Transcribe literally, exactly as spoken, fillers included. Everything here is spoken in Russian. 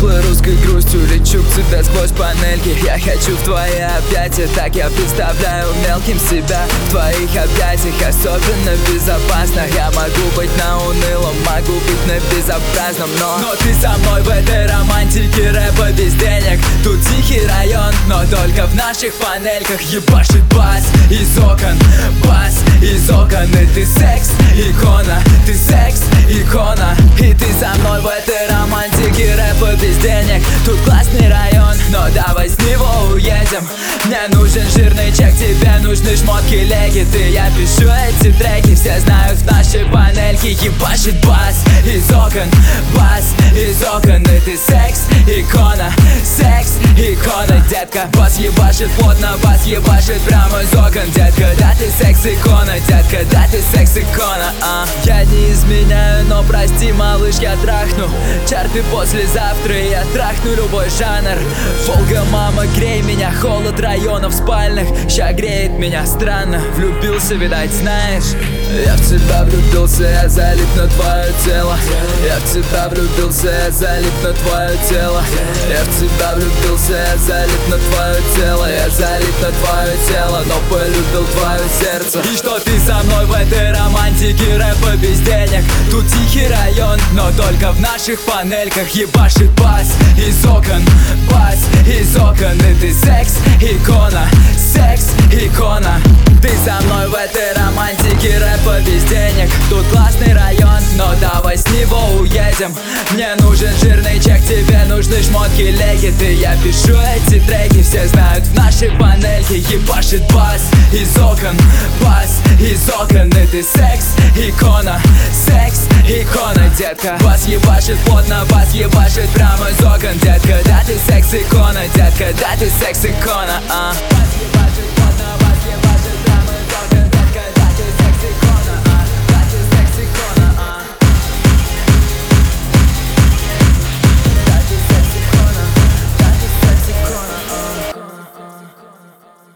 теплой русской грустью лечу к тебе сквозь панельки. Я хочу в твои объятия, так я представляю мелким себя. В твоих объятиях особенно безопасно. Я могу быть на унылом, могу быть на безобразном, но Но ты со мной в этой романтике рэпа без денег. Тут тихий район, но только в наших панельках ебашит бас из окон, бас из окон. И ты секс, икона, ты секс, икона. И ты со мной в этой романтике рэпа без денег. Тут классный район, но давай с него уедем. Мне нужен жирный чек, тебе нужны шмотки, легиты. Я пишу эти треки, все знают в нашей панельке ебашит бас из окон, бас из окон. И ты секс, икона, секс, икона. Детка, бас ебашит плотно, бас ебашит прямо из окон. Детка, да ты секс-икона, детка, да ты секс-икона, а. Я не изменяю, но прости, малыш, я трахну чарты послезавтра, и я трахну любой жанр. Волга, мама, грей меня, холод районов спальных ща греет меня, странно. Влюбился, видать, знаешь. Я в тебя влюбился, я залип на твое тело. Я в тебя влюбился, я залип на твое тело. Я в тебя влюбился, я залип на твое тело. Я залип на твое тело, но полюбил твое сердце. И что ты со мной в этой романтике рэпа без денег. Тут тихий район, но только в наших панельках ебашит бас из окон, бас из окон. И ты секс, икона, секс, икона. Ты со мной в этой романтике рэпа без денег. Тут классный район, но давай с него уедем. Мне нужен жирный чек, тебе нужны шмотки, легиты. Я пишу эти треки, все знают в нашей панельке ебашит бас из окон, бас из окон. И ты секс, икона, секс, икона. Детка, бас ебашит плотно, бас ебашит прямо из окон. Детка, да ты секс-икона, детка, да ты секс-икона, а.